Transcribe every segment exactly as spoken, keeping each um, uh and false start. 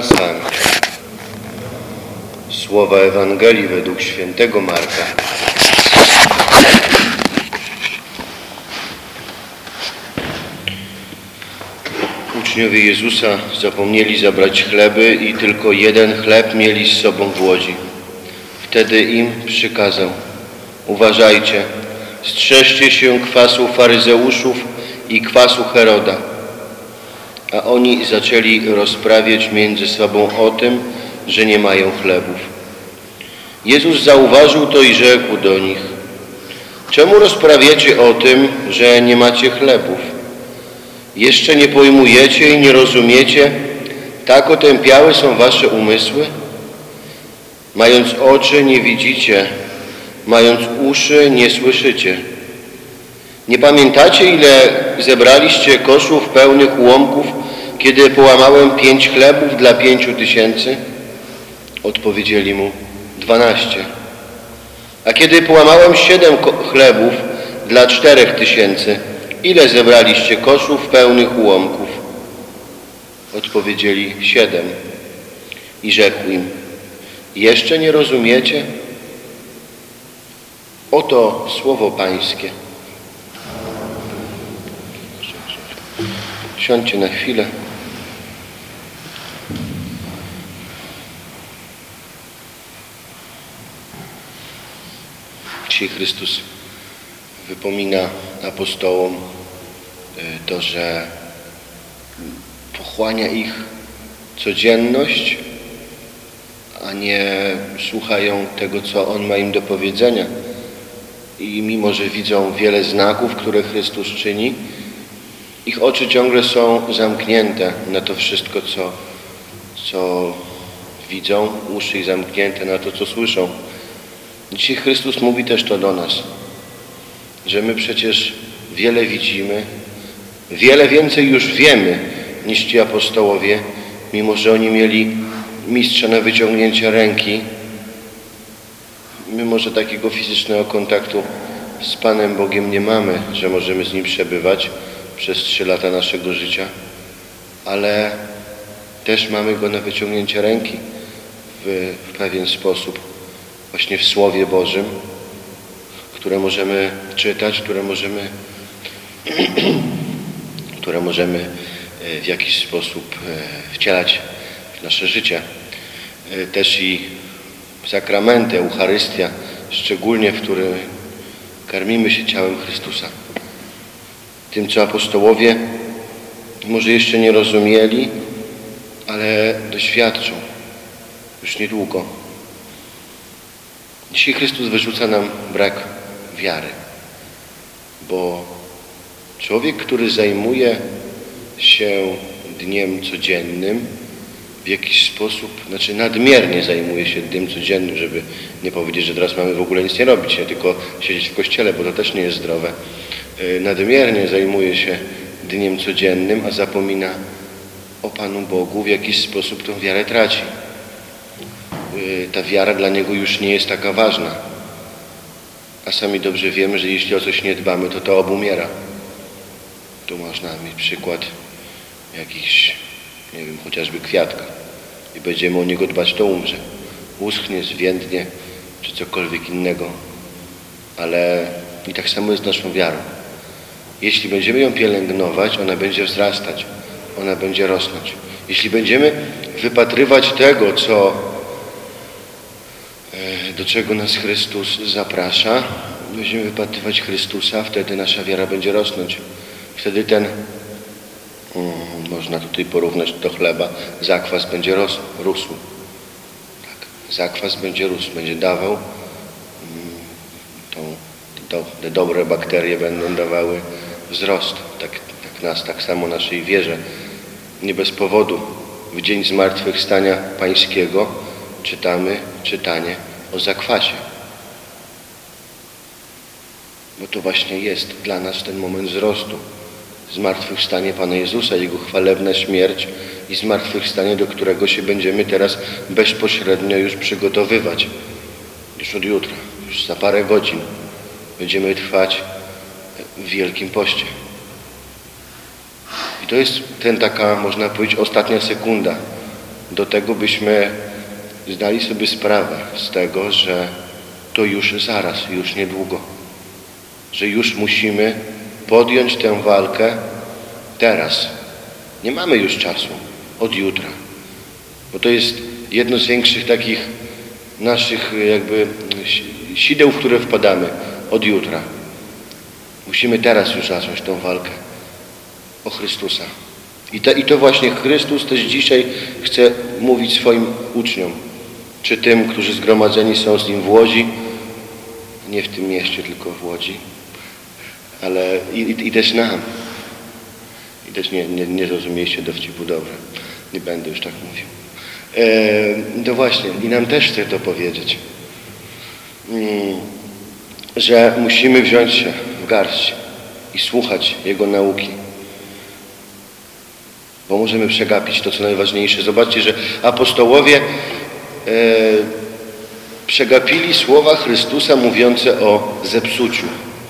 Pan z wami. Słowa Ewangelii według świętego Marka. Uczniowie Jezusa zapomnieli zabrać chleby i tylko jeden chleb mieli z sobą w łodzi. Wtedy im przykazał: uważajcie, strzeżcie się kwasu faryzeuszów i kwasu Heroda. A oni zaczęli rozprawiać między sobą o tym, że nie mają chlebów. Jezus zauważył to i rzekł do nich: czemu rozprawiacie o tym, że nie macie chlebów? Jeszcze nie pojmujecie i nie rozumiecie? Tak otępiałe są wasze umysły? Mając oczy nie widzicie, mając uszy nie słyszycie. Nie pamiętacie, ile zebraliście koszów pełnych ułomków, kiedy połamałem pięć chlebów dla pięciu tysięcy? Odpowiedzieli mu: dwanaście. A kiedy połamałem siedem chlebów dla czterech tysięcy, ile zebraliście koszów pełnych ułomków? Odpowiedzieli: siedem. I rzekł im: jeszcze nie rozumiecie? Oto słowo Pańskie. Siądźcie na chwilę. Dzisiaj Chrystus wypomina apostołom to, że pochłania ich codzienność, a nie słuchają tego, co On ma im do powiedzenia. I mimo, że widzą wiele znaków, które Chrystus czyni, ich oczy ciągle są zamknięte na to wszystko, co, co widzą, uszy ich zamknięte na to, co słyszą. Dzisiaj Chrystus mówi też to do nas, że my przecież wiele widzimy, wiele więcej już wiemy niż ci apostołowie, mimo że oni mieli mistrza na wyciągnięcie ręki. Mimo że takiego fizycznego kontaktu z Panem Bogiem nie mamy, że możemy z Nim przebywać przez trzy lata naszego życia, ale też mamy Go na wyciągnięcie ręki w, w pewien sposób, właśnie w Słowie Bożym, które możemy czytać, które możemy, które możemy w jakiś sposób wcielać w nasze życie. Też i sakramenty, Eucharystia, szczególnie w którym karmimy się ciałem Chrystusa. Tym, co apostołowie może jeszcze nie rozumieli, ale doświadczą już niedługo. Dzisiaj Chrystus wyrzuca nam brak wiary, bo człowiek, który zajmuje się dniem codziennym, w jakiś sposób, znaczy nadmiernie zajmuje się dniem codziennym, żeby nie powiedzieć, że teraz mamy w ogóle nic nie robić, nie tylko siedzieć w kościele, bo to też nie jest zdrowe. Nadmiernie zajmuje się dniem codziennym, a zapomina o Panu Bogu, w jakiś sposób tą wiarę traci. Ta wiara dla niego już nie jest taka ważna. A sami dobrze wiemy, że jeśli o coś nie dbamy, to to obumiera. Tu można mieć przykład jakichś, nie wiem, chociażby kwiatka i będziemy o niego dbać, to umrze. Uschnie, zwiędnie, czy cokolwiek innego. Ale i tak samo jest z naszą wiarą. Jeśli będziemy ją pielęgnować, ona będzie wzrastać, ona będzie rosnąć. Jeśli będziemy wypatrywać tego, co, do czego nas Chrystus zaprasza, będziemy wypatrywać Chrystusa, wtedy nasza wiara będzie rosnąć. Wtedy ten Hmm, można tutaj porównać do chleba. Zakwas będzie ros, rósł. Tak, zakwas będzie rósł, będzie dawał. Hmm, tą, to, te dobre bakterie będą dawały wzrost. Tak, tak nas, tak samo naszej wierze. Nie bez powodu w dzień zmartwychwstania Pańskiego czytamy czytanie o zakwasie. Bo to właśnie jest dla nas ten moment wzrostu. Zmartwychwstanie Pana Jezusa, Jego chwalebna śmierć i zmartwychwstanie, do którego się będziemy teraz bezpośrednio już przygotowywać. Już od jutra, już za parę godzin będziemy trwać w Wielkim Poście. I to jest ten taka, można powiedzieć, ostatnia sekunda do tego, byśmy zdali sobie sprawę z tego, że to już zaraz, już niedługo. Że już musimy podjąć tę walkę teraz. Nie mamy już czasu, od jutra. Bo to jest jedno z większych takich naszych jakby sideł, w które wpadamy od jutra. Musimy teraz już zacząć tę walkę o Chrystusa. I to, I to właśnie Chrystus też dzisiaj chce mówić swoim uczniom, czy tym, którzy zgromadzeni są z Nim w Łodzi, nie w tym mieście, tylko w Łodzi, ale i, i, i też nam. I też nie, nie, nie zrozumieliście dowcipu dobrze. Nie będę już tak mówił. E, to właśnie, i nam też chcę to powiedzieć, mm, że musimy wziąć się w garść i słuchać Jego nauki. Bo możemy przegapić to, co najważniejsze. Zobaczcie, że apostołowie e, przegapili słowa Chrystusa mówiące o zepsuciu.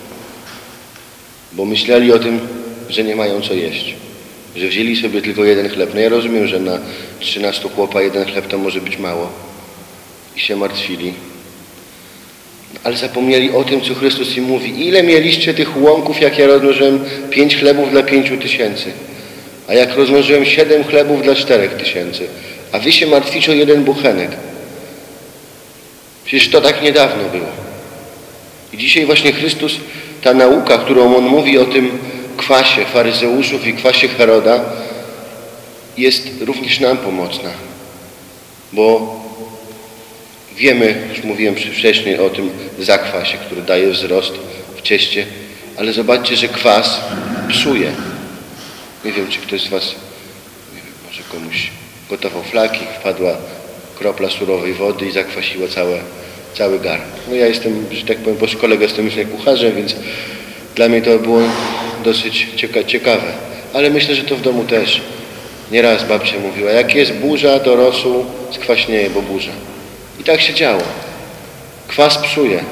Bo myśleli o tym, że nie mają co jeść. Że wzięli sobie tylko jeden chleb. No ja rozumiem, że na trzynastu chłopa jeden chleb to może być mało. I się martwili. Ale zapomnieli o tym, co Chrystus im mówi. Ile mieliście tych łąków, jak ja rozmnożyłem pięć chlebów dla pięciu tysięcy? A jak rozmnożyłem siedem chlebów dla czterech tysięcy? A wy się martwicie o jeden buchenek. Przecież to tak niedawno było. I dzisiaj właśnie Chrystus, ta nauka, którą On mówi o tym kwasie faryzeuszów i kwasie Heroda, jest również nam pomocna. Bo wiemy, już mówiłem wcześniej o tym zakwasie, który daje wzrost w cieście, ale zobaczcie, że kwas psuje. Nie wiem, czy ktoś z was, nie wiem, może komuś gotował flaki, wpadła kropla surowej wody i zakwasiła całe, cały garnek. No ja jestem, że tak powiem, po szkole gastronomicznej kucharzem, więc dla mnie to było dosyć cieka ciekawe. Ale myślę, że to w domu też. Nieraz babcia mówiła, jak jest burza, to rosół skwaśnieje, bo burza. I tak się działo. Kwas psuje,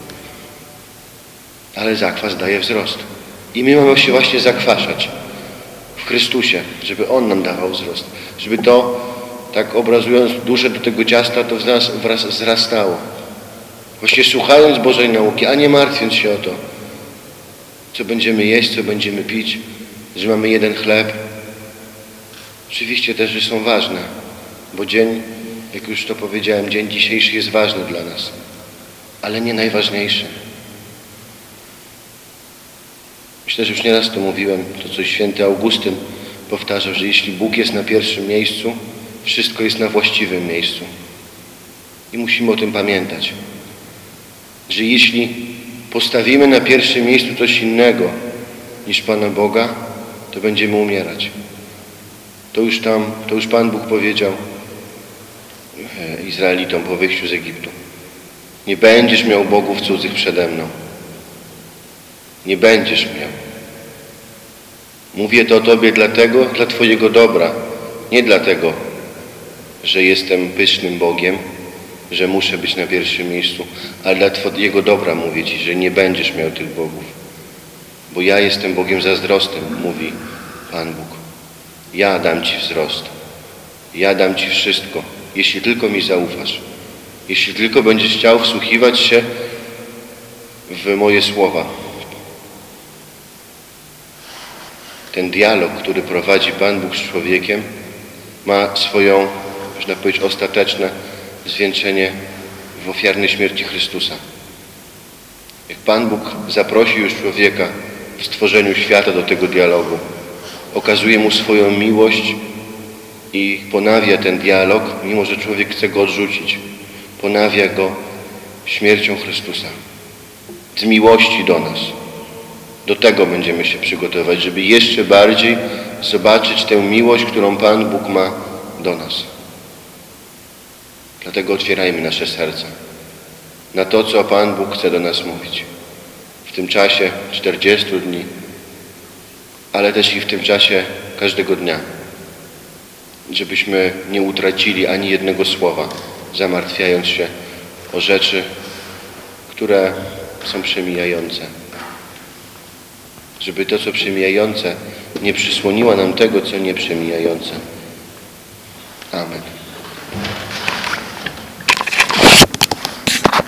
ale zakwas daje wzrost. I my mamy się właśnie zakwaszać w Chrystusie, żeby On nam dawał wzrost. Żeby to, tak obrazując duszę do tego ciasta, to w nas wraz wzrastało. Właśnie słuchając Bożej nauki, a nie martwiąc się o to, co będziemy jeść, co będziemy pić, że mamy jeden chleb. Oczywiście też, że są ważne, bo dzień, jak już to powiedziałem, dzień dzisiejszy jest ważny dla nas, ale nie najważniejszy. Myślę, że już nieraz to mówiłem, to co święty Augustyn powtarzał, że jeśli Bóg jest na pierwszym miejscu, wszystko jest na właściwym miejscu. I musimy o tym pamiętać, że jeśli postawimy na pierwszym miejscu coś innego niż Pana Boga, to będziemy umierać. To już tam, to już Pan Bóg powiedział Izraelitom po wyjściu z Egiptu. Nie będziesz miał bogów cudzych przede mną. Nie będziesz miał. Mówię to o Tobie dlatego, dla Twojego dobra. Nie dlatego, że jestem pysznym Bogiem, że muszę być na pierwszym miejscu, ale dla Twojego dobra mówię Ci, że nie będziesz miał tych bogów. Bo ja jestem Bogiem zazdrosnym, mówi Pan Bóg. Ja dam Ci wzrost. Ja dam Ci wszystko, jeśli tylko mi zaufasz. Jeśli tylko będziesz chciał wsłuchiwać się w moje słowa. Ten dialog, który prowadzi Pan Bóg z człowiekiem, ma swoją, można powiedzieć, ostateczne zwieńczenie w ofiarnej śmierci Chrystusa. Jak Pan Bóg zaprosi już człowieka w stworzeniu świata do tego dialogu, okazuje mu swoją miłość i ponawia ten dialog, mimo że człowiek chce go odrzucić. Ponawia go śmiercią Chrystusa. Z miłości do nas. Do tego będziemy się przygotować, żeby jeszcze bardziej zobaczyć tę miłość, którą Pan Bóg ma do nas. Dlatego otwierajmy nasze serca na to, co Pan Bóg chce do nas mówić. W tym czasie czterdziestu dni, ale też i w tym czasie każdego dnia. Żebyśmy nie utracili ani jednego słowa, zamartwiając się o rzeczy, które są przemijające. Żeby to, co przemijające, nie przysłoniło nam tego, co nieprzemijające. Amen.